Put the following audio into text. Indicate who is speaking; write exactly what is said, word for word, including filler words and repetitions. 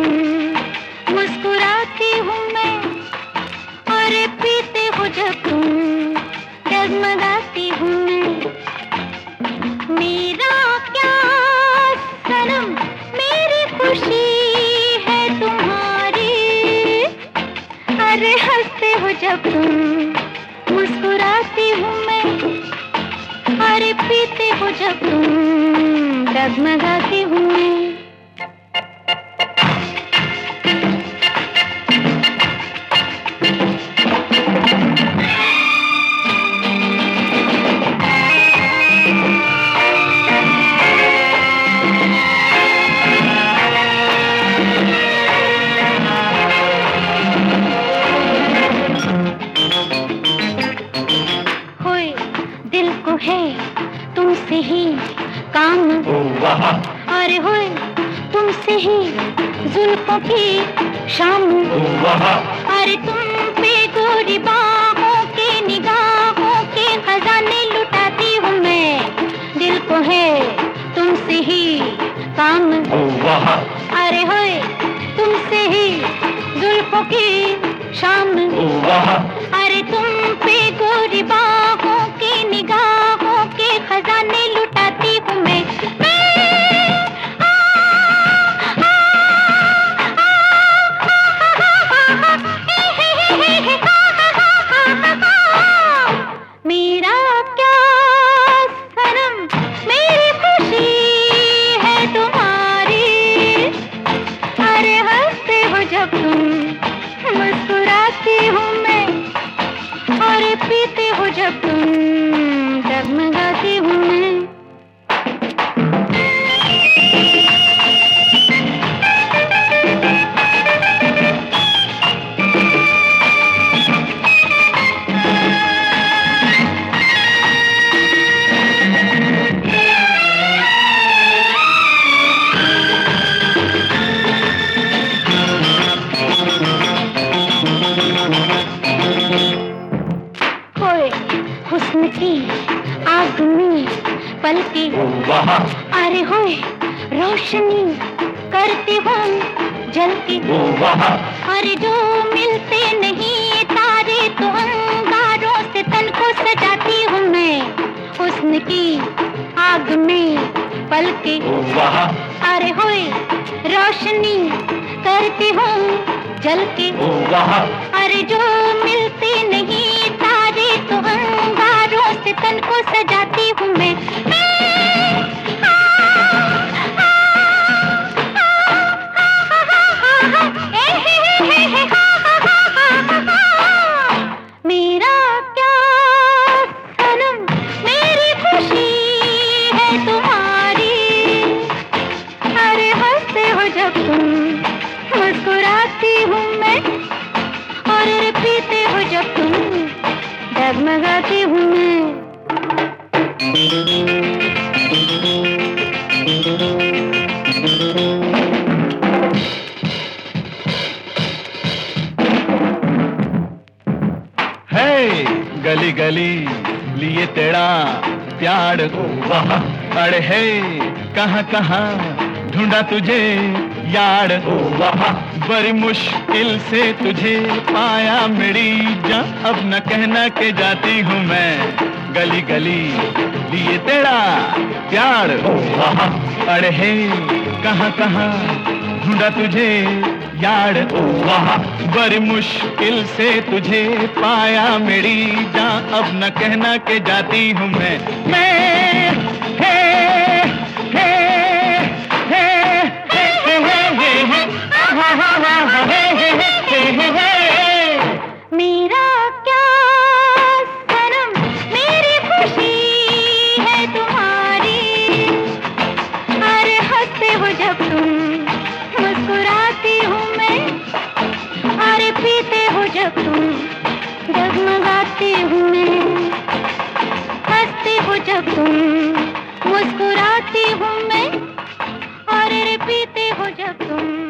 Speaker 1: तुम, मुस्कुराती हूँ मैं और पीते हो जब तुम, डगमगाती हूँ मैं। मेरा क्या सनम, मेरी खुशी है तुम्हारी। अरे हंसते हो जब तुम, मुस्कुराती हूँ मैं और पीते हो जब तुम, डगमगाती हूँ मैं। है तुमसे ही काम, अरे होए तुमसे ही जुल्फों की शाम। अरे तुम पे गोरी बाहों के निगाहों के खजाने लुटाती हूँ मैं। दिल को है तुमसे ही काम, अरे होए तुमसे ही जुल्फों की शाम। अरे तुम पे गोरी बाहों के निगाहों के खजाने लुटाती हूँ मैं। मेरा क्या सनम, मेरी खुशी है तुम्हारी। अरे हंसते हो जब तुम, मुस्कुराती हूँ मैं और पीते हो जब तुम, डगमगाती हूँ मैं। हुस्न की आग में पलके, अरे होए रोशनी करती हूँ जलती। अरे जो मिलते नहीं तारे तो अंगारों से तन को सजाती हूँ मैं। हुस्न की आग में पलके, अरे होए रोशनी करती हूँ जलके। अरे जो मिलते नहीं तारे तो अंगारों से तन को सजाती हूँ मैं। मेरा क्या सनम, मेरी खुशी है तुम्हारी। अरे हंसते हो जब तुम, मुस्कुराती हूँ मैं और पीते हो जब तुम, डगमगाती हूँ मैं।
Speaker 2: हे गली गली लिए तेरा प्यार, अरे हे कहाँ कहाँ ढूंढा तुझे यार। बड़ी मुश्किल से तुझे पाया मेरी जान, अब न कहना के जाती हूँ मैं। गली गली लिए तेरा प्यार, अरे हे कहाँ कहाँ ढूंढा तुझे यार। बड़ी मुश्किल से तुझे पाया मेरी जान, अब न कहना के जाती हूँ मैं। मैं हे हे हे हे हे हे
Speaker 1: मेरा क्या सनम, मेरी खुशी है तुम्हारी। अरे हंसते हो जब तुम, मुस्कुराती हूँ मैं और पीते हो जब तुम, डगमगाती हूँ मैं। हंसते हो जब तुम, मुस्कुराती हूँ मैं और पीते हो जब तुम,